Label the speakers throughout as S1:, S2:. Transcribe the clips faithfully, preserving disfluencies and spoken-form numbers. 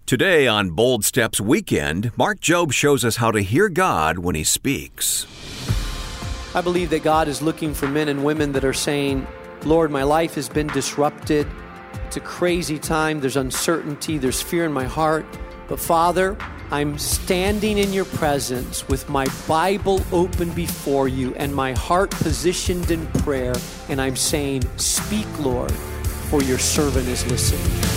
S1: Today on Bold Steps Weekend, Mark Jobe shows us how to hear God when He speaks.
S2: I believe that God is looking for men and women that are saying, Lord, my life has been disrupted. It's a crazy time. There's uncertainty. There's fear in my heart. But Father, I'm standing in your presence with my Bible open before you and my heart positioned in prayer. And I'm saying, speak, Lord, for your servant is listening.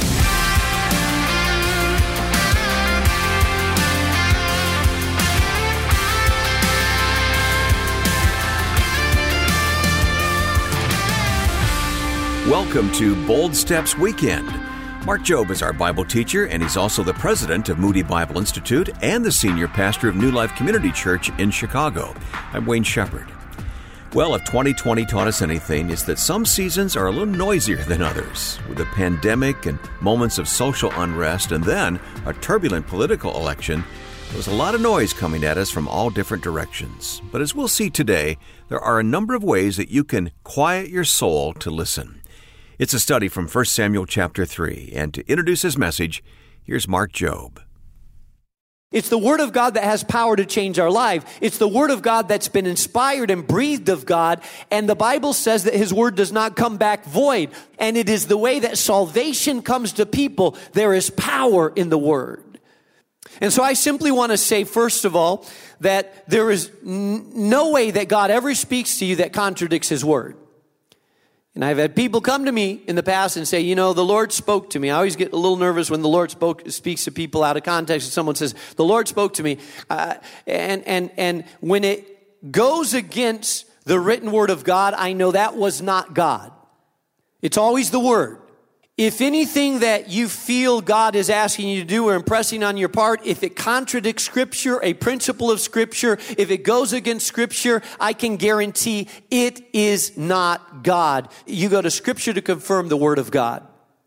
S1: Welcome to Bold Steps Weekend. Mark Jobe is our Bible teacher, and he's also the president of Moody Bible Institute and the senior pastor of New Life Community Church in Chicago. I'm Wayne Shepherd. Well, if twenty twenty taught us anything, it's that some seasons are a little noisier than others, with a pandemic and moments of social unrest, and then a turbulent political election. There was a lot of noise coming at us from all different directions. But as we'll see today, there are a number of ways that you can quiet your soul to listen. It's a study from First Samuel chapter three, and to introduce his message, here's Mark Jobe.
S2: It's the Word of God that has power to change our life. It's the Word of God that's been inspired and breathed of God, and the Bible says that His Word does not come back void, and it is the way that salvation comes to people. There is power in the Word. And so I simply want to say, first of all, that there is n- no way that God ever speaks to you that contradicts His Word. And I've had people come to me in the past and say, you know, the Lord spoke to me. I always get a little nervous when the Lord spoke, speaks to people out of context. And someone says, the Lord spoke to me. Uh, and, and, and when it goes against the written word of God, I know that was not God. It's always the Word. If anything that you feel God is asking you to do or impressing on your part, if it contradicts Scripture, a principle of Scripture, if it goes against Scripture, I can guarantee it is not God. You go to Scripture to confirm the Word of God.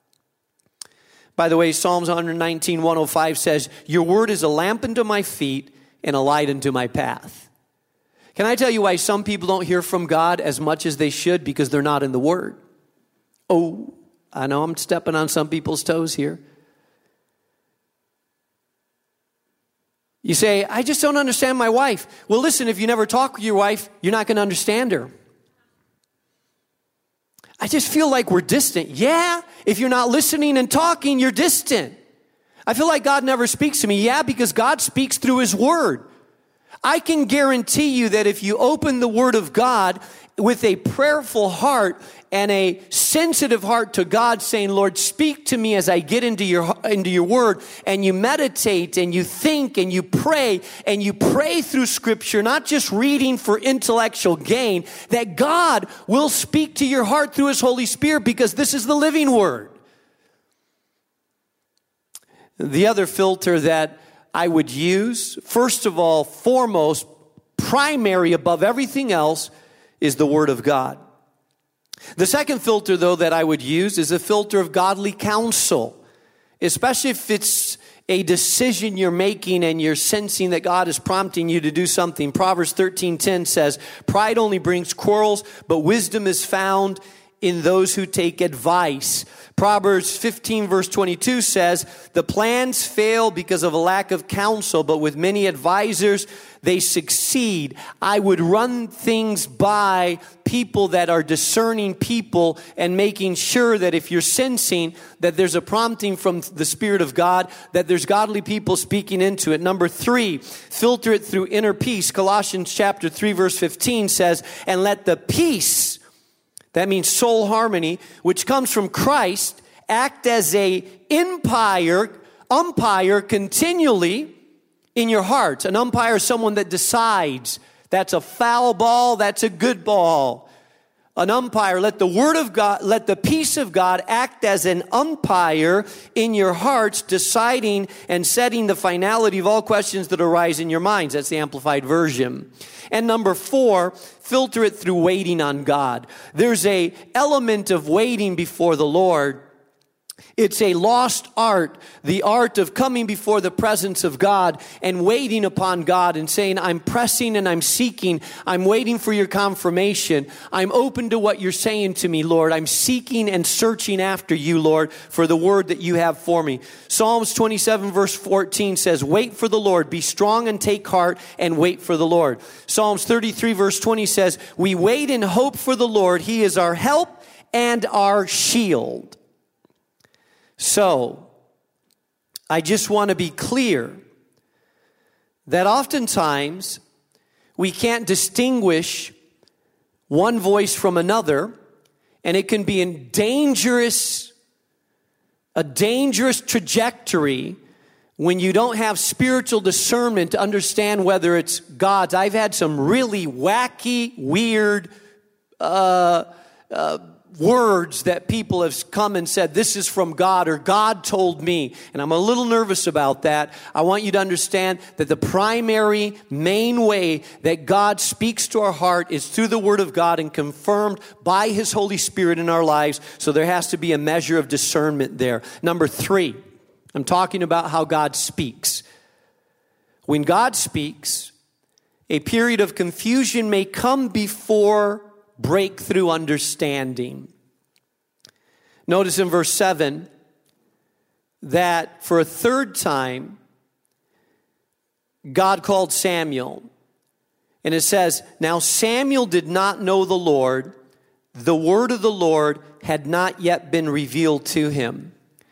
S2: By the way, Psalms one nineteen, one oh five says, your Word is a lamp unto my feet and a light unto my path. Can I tell you why some people don't hear from God as much as they should? Because they're not in the Word. Oh, I know I'm stepping on some people's toes here. You say, I just don't understand my wife. Well, listen, if you never talk with your wife, you're not going to understand her. I just feel like we're distant. Yeah, if you're not listening and talking, you're distant. I feel like God never speaks to me. Yeah, because God speaks through His Word. I can guarantee you that if you open the Word of God with a prayerful heart and a sensitive heart to God, saying, Lord, speak to me as I get into your, into your Word, and you meditate and you think and you pray and you pray through Scripture, not just reading for intellectual gain, that God will speak to your heart through His Holy Spirit, because this is the living Word. The other filter that I would use, first of all, foremost, primary above everything else, is the Word of God. The second filter, though, that I would use is a filter of godly counsel, especially if it's a decision you're making and you're sensing that God is prompting you to do something. Proverbs thirteen ten says, pride only brings quarrels, but wisdom is found in those who take advice. Proverbs fifteen verse twenty-two says, the plans fail because of a lack of counsel, but with many advisors, they succeed. I would run things by people that are discerning people and making sure that if you're sensing that there's a prompting from the Spirit of God, that there's godly people speaking into it. Number three, filter it through inner peace. Colossians chapter three verse fifteen says, and let the peace, that means soul harmony, which comes from Christ, act as a umpire, umpire continually in your heart. An umpire is someone that decides. That's a foul ball, that's a good ball. An umpire, let the word of God, let the peace of God act as an umpire in your hearts, deciding and setting the finality of all questions that arise in your minds. That's the Amplified Version. And number four, filter it through waiting on God. There's a element of waiting before the Lord It's a lost art, the art of coming before the presence of God and waiting upon God and saying, I'm pressing and I'm seeking. I'm waiting for your confirmation. I'm open to what you're saying to me, Lord. I'm seeking and searching after you, Lord, for the word that you have for me. Psalms twenty-seven verse fourteen says, wait for the Lord, be strong and take heart and wait for the Lord. Psalms thirty-three verse twenty says, we wait and hope for the Lord. He is our help and our shield. So, I just want to be clear that oftentimes we can't distinguish one voice from another, and it can be a dangerous, a dangerous trajectory when you don't have spiritual discernment to understand whether it's God's. I've had some really wacky, weird, uh, uh, words that people have come and said, this is from God, or God told me. And I'm a little nervous about that. I want you to understand that the primary, main way that God speaks to our heart is through the Word of God and confirmed by His Holy Spirit in our lives. So there has to be a measure of discernment there. Number three, I'm talking about how God speaks. When God speaks, a period of confusion may come before breakthrough understanding. Notice in verse seven that for a third time, God called Samuel. And it says, now Samuel did not know the Lord. The word of the Lord had not yet been revealed to him.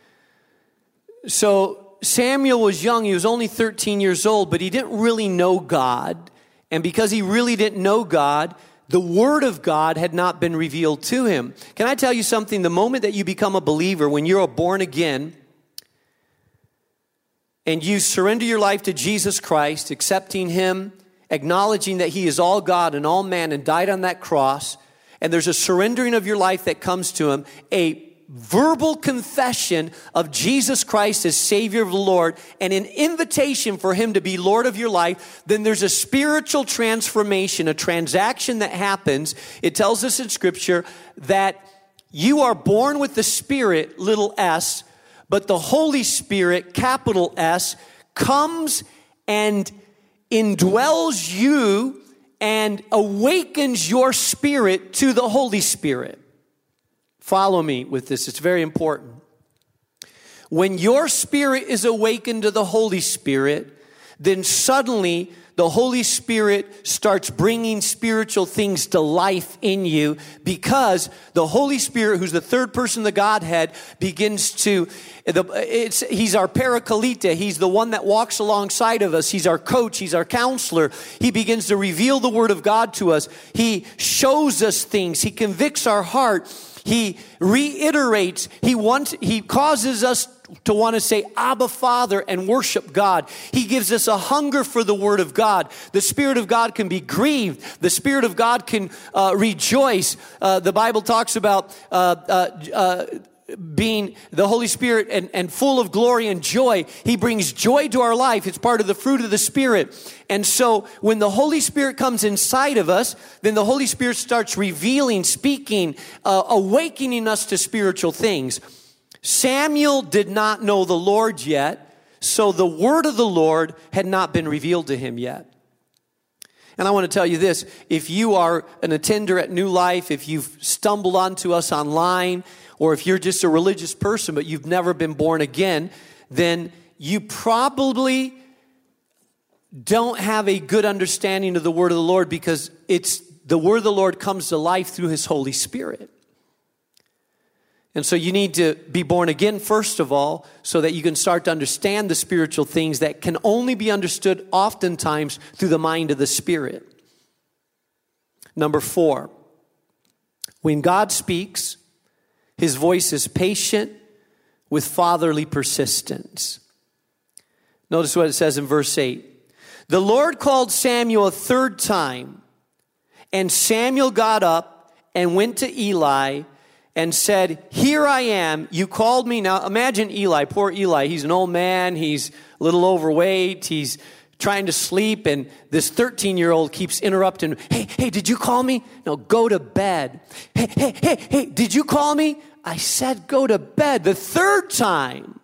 S2: So Samuel was young. He was only thirteen years old, but he didn't really know God. And because he really didn't know God, the Word of God had not been revealed to him. Can I tell you something? The moment that you become a believer, when you're born again, and you surrender your life to Jesus Christ, accepting Him, acknowledging that He is all God and all man and died on that cross, and there's a surrendering of your life that comes to Him, a verbal confession of Jesus Christ as Savior of the Lord, and an invitation for Him to be Lord of your life, then there's a spiritual transformation, a transaction that happens. It tells us in Scripture that you are born with the Spirit, little s, but the Holy Spirit, capital S, comes and indwells you and awakens your spirit to the Holy Spirit. Follow me with this. It's very important. When your spirit is awakened to the Holy Spirit, then suddenly the Holy Spirit starts bringing spiritual things to life in you, because the Holy Spirit, who's the third person of the Godhead, begins to, it's, He's our Parakalita. He's the one that walks alongside of us. He's our coach. He's our counselor. He begins to reveal the Word of God to us. He shows us things. He convicts our heart. He reiterates, he wants, he causes us to want to say, Abba, Father, and worship God. He gives us a hunger for the Word of God. The Spirit of God can be grieved. The Spirit of God can uh, rejoice. Uh, the Bible talks about uh, uh, uh, being the Holy Spirit and, and full of glory and joy. He brings joy to our life. It's part of the fruit of the Spirit. And so when the Holy Spirit comes inside of us, then the Holy Spirit starts revealing, speaking, uh, awakening us to spiritual things. Samuel did not know the Lord yet, so the word of the Lord had not been revealed to him yet. And I want to tell you this, if you are an attender at New Life, if you've stumbled onto us online, or if you're just a religious person but you've never been born again, then you probably don't have a good understanding of the word of the Lord, because it's the word of the Lord comes to life through His Holy Spirit. And so you need to be born again, first of all, so that you can start to understand the spiritual things that can only be understood oftentimes through the mind of the Spirit. Number four, when God speaks, His voice is patient with fatherly persistence. Notice what it says in verse eight. The Lord called Samuel a third time, and Samuel got up and went to Eli and said, here I am, you called me. Now imagine Eli, poor Eli. He's an old man, he's a little overweight, he's trying to sleep, and this thirteen-year-old keeps interrupting. Hey, hey, did you call me? No, go to bed. Hey, hey, hey, hey, did you call me? I said go to bed. The third time,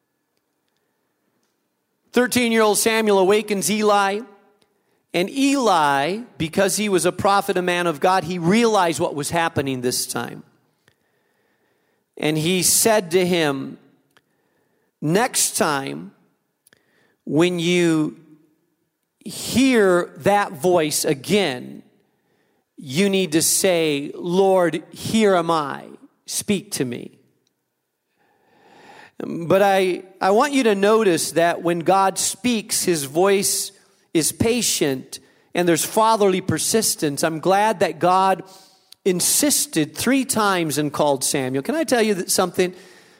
S2: thirteen-year-old Samuel awakens Eli. And Eli, because he was a prophet, a man of God, he realized what was happening this time. And he said to him, next time, when you hear that voice again, you need to say, Lord, here am I. Speak to me. But I, I want you to notice that when God speaks, his voice is patient and there's fatherly persistence. I'm glad that God insisted three times and called Samuel. Can I tell you that something?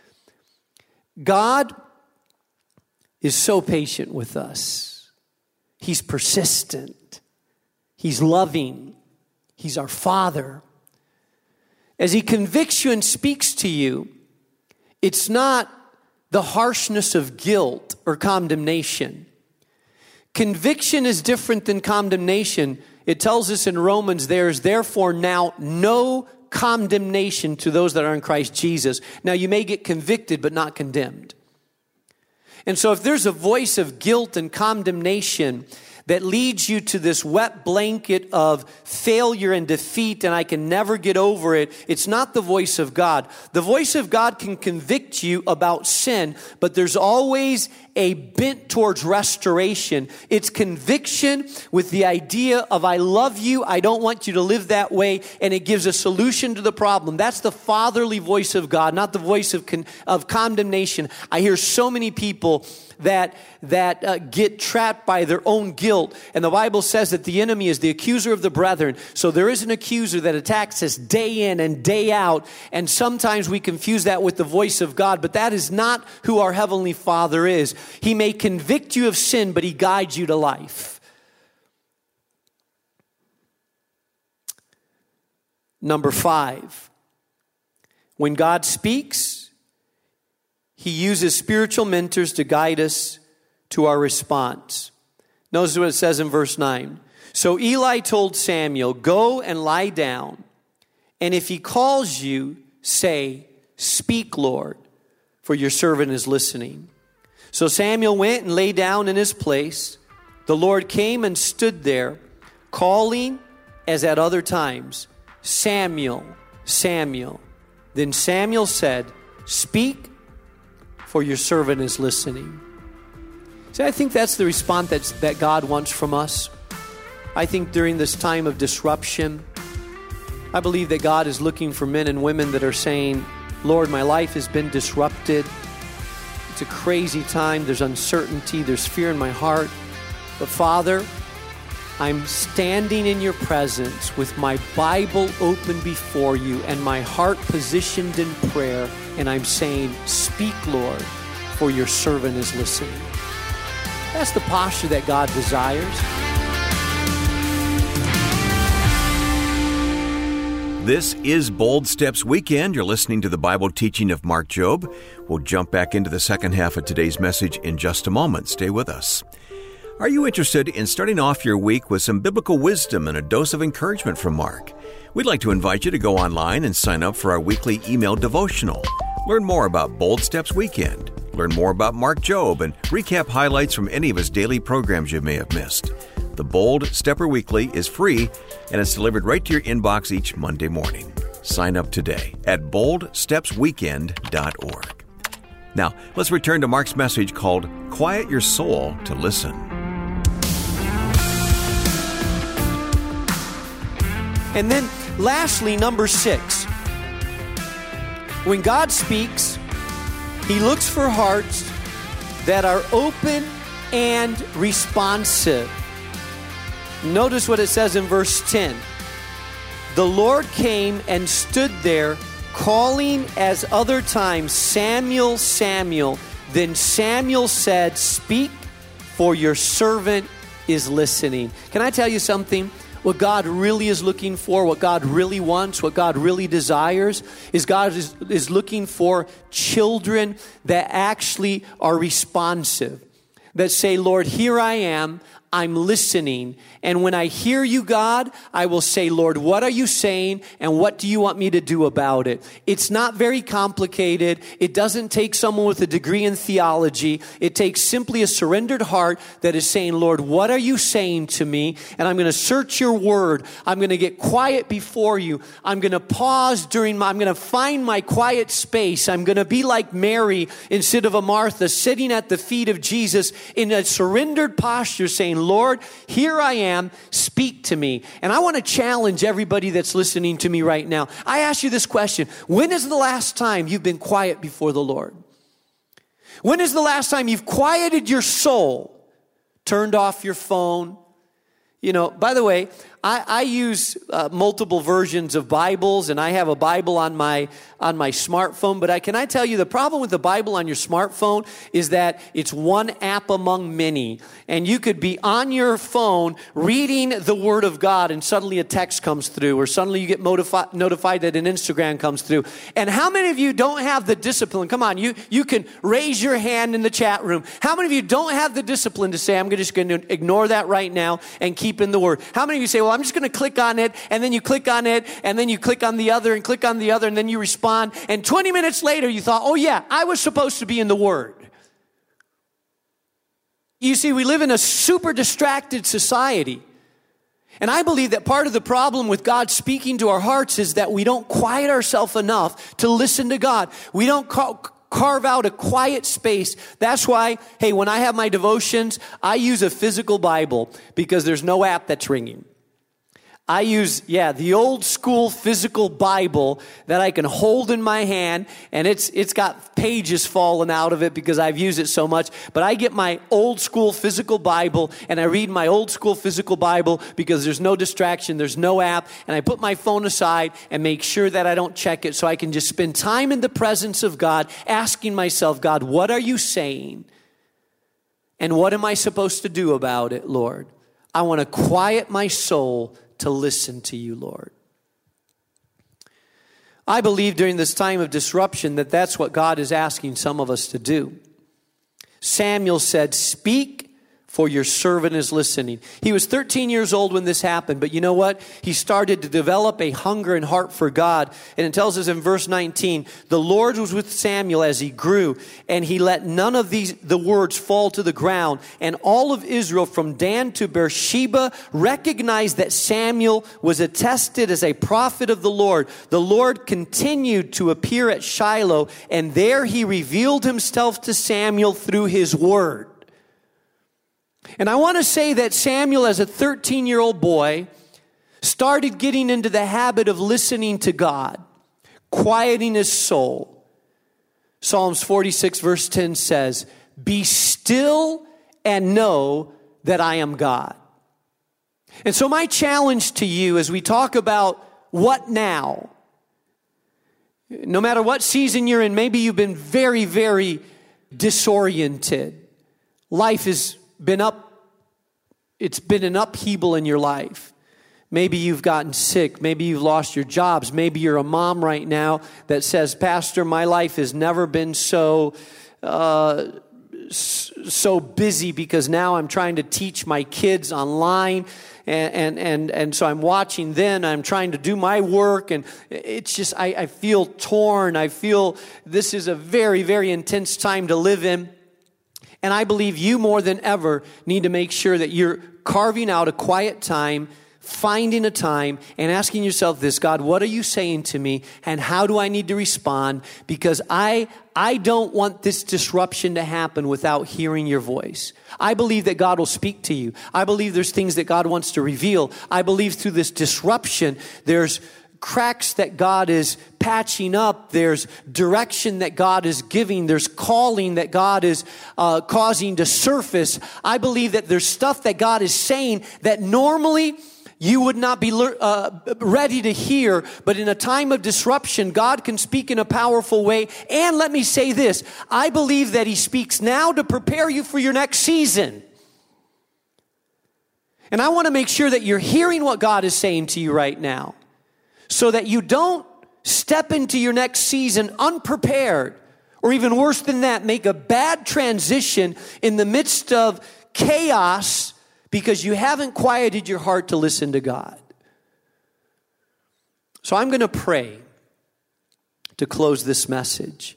S2: God is so patient with us. He's persistent. He's loving. He's our Father. As he convicts you and speaks to you, it's not the harshness of guilt or condemnation. Conviction is different than condemnation. It tells us in Romans, there is therefore now no condemnation to those that are in Christ Jesus. Now you may get convicted, but not condemned. And so if there's a voice of guilt and condemnation that leads you to this wet blanket of failure and defeat, and I can never get over it, it's not the voice of God. The voice of God can convict you about sin, but there's always a bent towards restoration. It's conviction with the idea of, I love you, I don't want you to live that way, and it gives a solution to the problem. That's the fatherly voice of God, not the voice of con- of condemnation. I hear so many people that that uh, get trapped by their own guilt. And the Bible says that the enemy is the accuser of the brethren. So there is an accuser that attacks us day in and day out. And sometimes we confuse that with the voice of God. But that is not who our Heavenly Father is. He may convict you of sin, but he guides you to life. Number five, when God speaks, he uses spiritual mentors to guide us to our response. Notice what it says in verse nine. So Eli told Samuel, go and lie down, and if he calls you, say, speak, Lord, for your servant is listening. So Samuel went and lay down in his place. The Lord came and stood there, calling as at other times, Samuel, Samuel. Then Samuel said, speak, for your servant is listening. See, I think that's the response that's, that God wants from us. I think during this time of disruption, I believe that God is looking for men and women that are saying, Lord, my life has been disrupted. It's a crazy time. There's uncertainty. There's fear in my heart. But Father, I'm standing in your presence with my Bible open before you and my heart positioned in prayer. And I'm saying, speak, Lord, for your servant is listening. That's the posture that God desires.
S1: This is Bold Steps Weekend. You're listening to the Bible teaching of Mark Jobe. We'll jump back into the second half of today's message in just a moment. Stay with us. Are you interested in starting off your week with some biblical wisdom and a dose of encouragement from Mark? We'd like to invite you to go online and sign up for our weekly email devotional. Learn more about Bold Steps Weekend. Learn more about Mark Jobe and recap highlights from any of his daily programs you may have missed. The Bold Stepper Weekly is free and it's delivered right to your inbox each Monday morning. Sign up today at bold steps weekend dot org. Now, let's return to Mark's message called Quiet Your Soul to Listen.
S2: And then lastly, number six. When God speaks, he looks for hearts that are open and responsive. Notice what it says in verse ten. The Lord came and stood there, calling as other times, Samuel, Samuel. Then Samuel said, speak, for your servant is listening. Can I tell you something? What God really is looking for, what God really wants, what God really desires, is God is, is looking for children that actually are responsive. That say, Lord, here I am. I'm listening. And when I hear you, God, I will say, Lord, what are you saying? And what do you want me to do about it? It's not very complicated. It doesn't take someone with a degree in theology. It takes simply a surrendered heart that is saying, Lord, what are you saying to me? And I'm going to search your word. I'm going to get quiet before you. I'm going to pause during my, I'm going to find my quiet space. I'm going to be like Mary instead of a Martha, sitting at the feet of Jesus in a surrendered posture saying, Lord, here I am, speak to me. And I want to challenge everybody that's listening to me right now. I ask you this question: when is the last time you've been quiet before the Lord? When is the last time you've quieted your soul, turned off your phone? You know, by the way, I, I use uh, multiple versions of Bibles, and I have a Bible on my on my smartphone. But I can I tell you, the problem with the Bible on your smartphone is that it's one app among many. And you could be on your phone reading the Word of God, and suddenly a text comes through, or suddenly you get notifi- notified that an Instagram comes through. And how many of you don't have the discipline? Come on, you, you can raise your hand in the chat room. How many of you don't have the discipline to say, I'm just going to ignore that right now and keep in the Word? How many of you say, well, I'm just going to click on it, and then you click on it, and then you click on the other, and click on the other, and then you respond, and twenty minutes later you thought, oh yeah, I was supposed to be in the Word. You see, we live in a super distracted society. And I believe that part of the problem with God speaking to our hearts is that we don't quiet ourselves enough to listen to God. We don't ca- carve out a quiet space. That's why, hey, when I have my devotions, I use a physical Bible because there's no app that's ringing. I use, yeah, the old school physical Bible that I can hold in my hand, and it's it's got pages falling out of it because I've used it so much. But I get my old school physical Bible, and I read my old school physical Bible because there's no distraction, there's no app, and I put my phone aside and make sure that I don't check it so I can just spend time in the presence of God, asking myself, God, what are you saying? And what am I supposed to do about it, Lord? I want to quiet my soul to listen to you, Lord. I believe during this time of disruption that that's what God is asking some of us to do. Samuel said, speak, for your servant is listening. He was thirteen years old when this happened, but you know what? He started to develop a hunger and heart for God. And it tells us in verse nineteen, the Lord was with Samuel as he grew, and he let none of these the words fall to the ground. And all of Israel from Dan to Beersheba recognized that Samuel was attested as a prophet of the Lord. The Lord continued to appear at Shiloh, and there he revealed himself to Samuel through his word. And I want to say that Samuel, as a thirteen-year-old boy, started getting into the habit of listening to God, quieting his soul. Psalms forty-six verse ten says, be still and know that I am God. And so my challenge to you as we talk about what now, no matter what season you're in, maybe you've been very, very disoriented. Life has been up, it's been an upheaval in your life. Maybe you've gotten sick. Maybe you've lost your jobs. Maybe you're a mom right now that says, Pastor, my life has never been so uh, so busy because now I'm trying to teach my kids online. And, and, and, and so I'm watching then, I'm trying to do my work, and it's just, I, I feel torn. I feel this is a very, very intense time to live in. And I believe you more than ever need to make sure that you're carving out a quiet time, finding a time, and asking yourself this, God, what are you saying to me, and how do I need to respond? Because I I don't want this disruption to happen without hearing your voice. I believe that God will speak to you. I believe there's things that God wants to reveal. I believe through this disruption, there's cracks that God is patching up. There's direction that God is giving. There's calling that God is uh, causing to surface. I believe that there's stuff that God is saying that normally you would not be uh, ready to hear, but in a time of disruption, God can speak in a powerful way. And let me say this, I believe that He speaks now to prepare you for your next season. And I want to make sure that you're hearing what God is saying to you right now, so that you don't step into your next season unprepared, or even worse than that, make a bad transition in the midst of chaos because you haven't quieted your heart to listen to God. So I'm going to pray to close this message.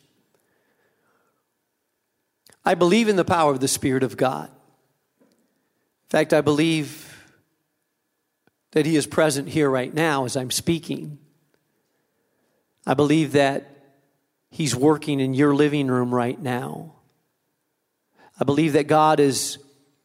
S2: I believe in the power of the Spirit of God. In fact, I believe that He is present here right now as I'm speaking. I believe that He's working in your living room right now. I believe that God is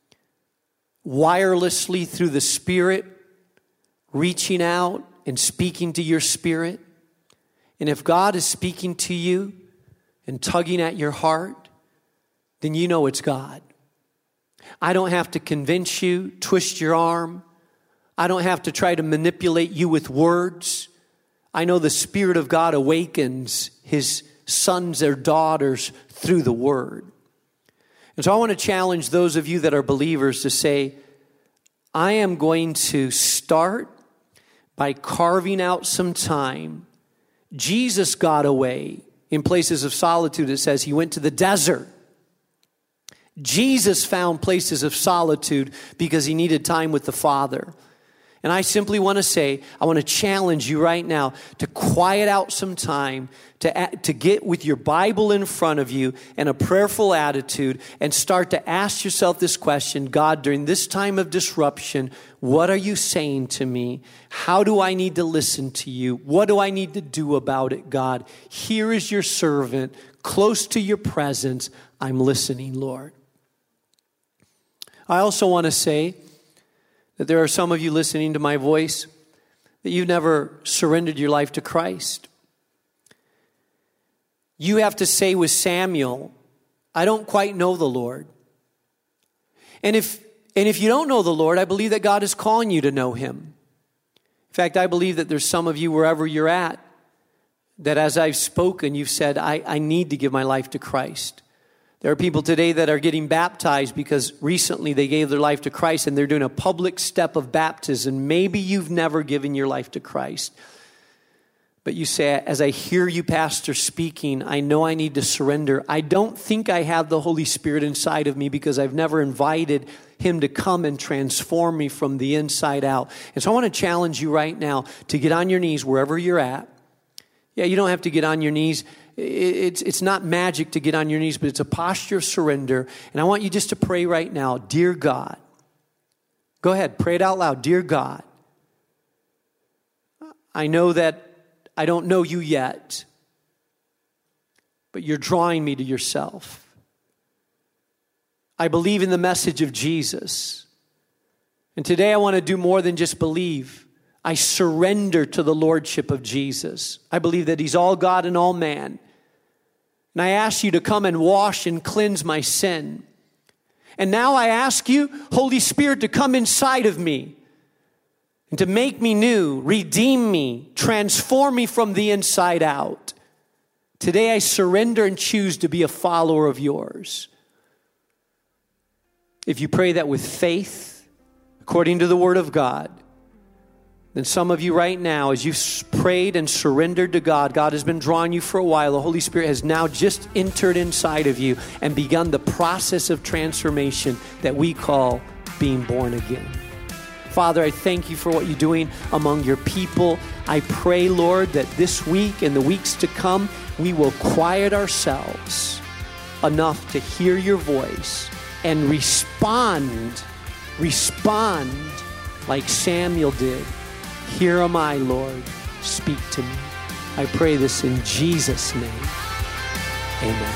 S2: wirelessly through the Spirit reaching out and speaking to your spirit. And if God is speaking to you and tugging at your heart, then you know it's God. I don't have to convince you, twist your arm. I don't have to try to manipulate you with words. I know the Spirit of God awakens His sons or daughters through the Word. And so I want to challenge those of you that are believers to say, I am going to start by carving out some time. Jesus got away in places of solitude. It says He went to the desert. Jesus found places of solitude because He needed time with the Father. And I simply want to say, I want to challenge you right now to quiet out some time, to, to get with your Bible in front of you and a prayerful attitude and start to ask yourself this question: God, during this time of disruption, what are you saying to me? How do I need to listen to you? What do I need to do about it, God? Here is your servant, close to your presence. I'm listening, Lord. I also want to say that there are some of you listening to my voice that you've never surrendered your life to Christ. You have to say with Samuel, I don't quite know the Lord. And if and if you don't know the Lord, I believe that God is calling you to know Him. In fact, I believe that there's some of you wherever you're at, that as I've spoken, you've said, I, I need to give my life to Christ. There are people today that are getting baptized because recently they gave their life to Christ and they're doing a public step of baptism. Maybe you've never given your life to Christ. But you say, as I hear you, Pastor, speaking, I know I need to surrender. I don't think I have the Holy Spirit inside of me because I've never invited Him to come and transform me from the inside out. And so I want to challenge you right now to get on your knees wherever you're at. Yeah, you don't have to get on your knees. It's, it's not magic to get on your knees, but it's a posture of surrender. And I want you just to pray right now, dear God. Go ahead, pray it out loud. Dear God, I know that I don't know you yet, but you're drawing me to yourself. I believe in the message of Jesus. And today I want to do more than just believe. I surrender to the Lordship of Jesus. I believe that He's all God and all man. And I ask you to come and wash and cleanse my sin. And now I ask you, Holy Spirit, to come inside of me and to make me new, redeem me, transform me from the inside out. Today I surrender and choose to be a follower of yours. If you pray that with faith, according to the Word of God, then some of you right now, as you've prayed and surrendered to God, God has been drawing you for a while. The Holy Spirit has now just entered inside of you and begun the process of transformation that we call being born again. Father, I thank you for what you're doing among your people. I pray, Lord, that this week and the weeks to come, we will quiet ourselves enough to hear your voice and respond, respond like Samuel did. Here am I, Lord. Speak to me. I pray this in Jesus' name. Amen.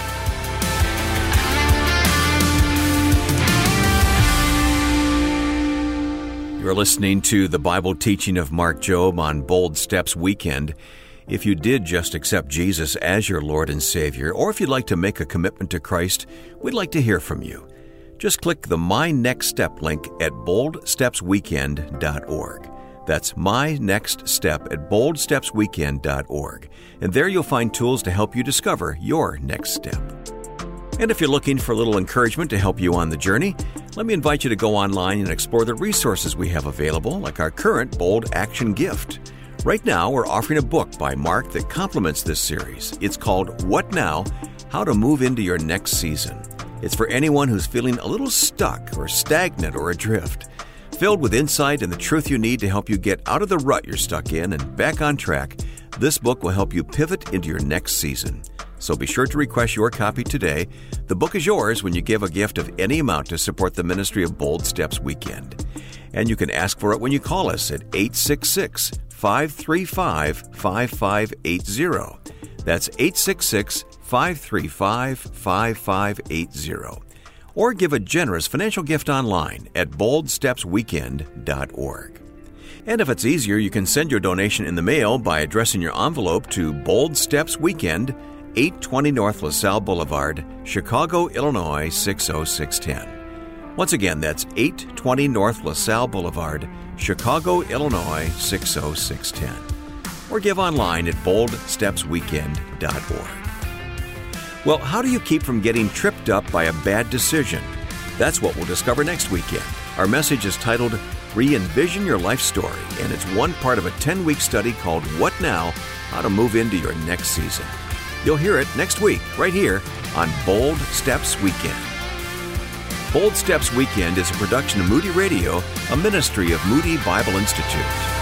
S1: You're listening to the Bible teaching of Mark Jobe on Bold Steps Weekend. If you did just accept Jesus as your Lord and Savior, or if you'd like to make a commitment to Christ, we'd like to hear from you. Just click the My Next Step link at bold steps weekend dot org. That's My Next Step at bold steps weekend dot org. And there you'll find tools to help you discover your next step. And if you're looking for a little encouragement to help you on the journey, let me invite you to go online and explore the resources we have available, like our current Bold Action Gift. Right now, we're offering a book by Mark that complements this series. It's called What Now? How to Move into Your Next Season. It's for anyone who's feeling a little stuck or stagnant or adrift. Filled with insight and the truth you need to help you get out of the rut you're stuck in and back on track, this book will help you pivot into your next season. So be sure to request your copy today. The book is yours when you give a gift of any amount to support the ministry of Bold Steps Weekend. And you can ask for it when you call us at eight six six, five three five, five five eight zero. That's eight six six, five three five, five five eight zero. Or give a generous financial gift online at bold steps weekend dot org. And if it's easier, you can send your donation in the mail by addressing your envelope to Bold Steps Weekend, eight twenty North LaSalle Boulevard, Chicago, Illinois, six oh six one oh. Once again, that's eight twenty North LaSalle Boulevard, Chicago, Illinois, six oh six one oh. Or give online at bold steps weekend dot org. Well, how do you keep from getting tripped up by a bad decision? That's what we'll discover next weekend. Our message is titled Re-Envision Your Life Story, and it's one part of a ten-week study called What Now? How to Move Into Your Next Season. You'll hear it next week, right here on Bold Steps Weekend. Bold Steps Weekend is a production of Moody Radio, a ministry of Moody Bible Institute.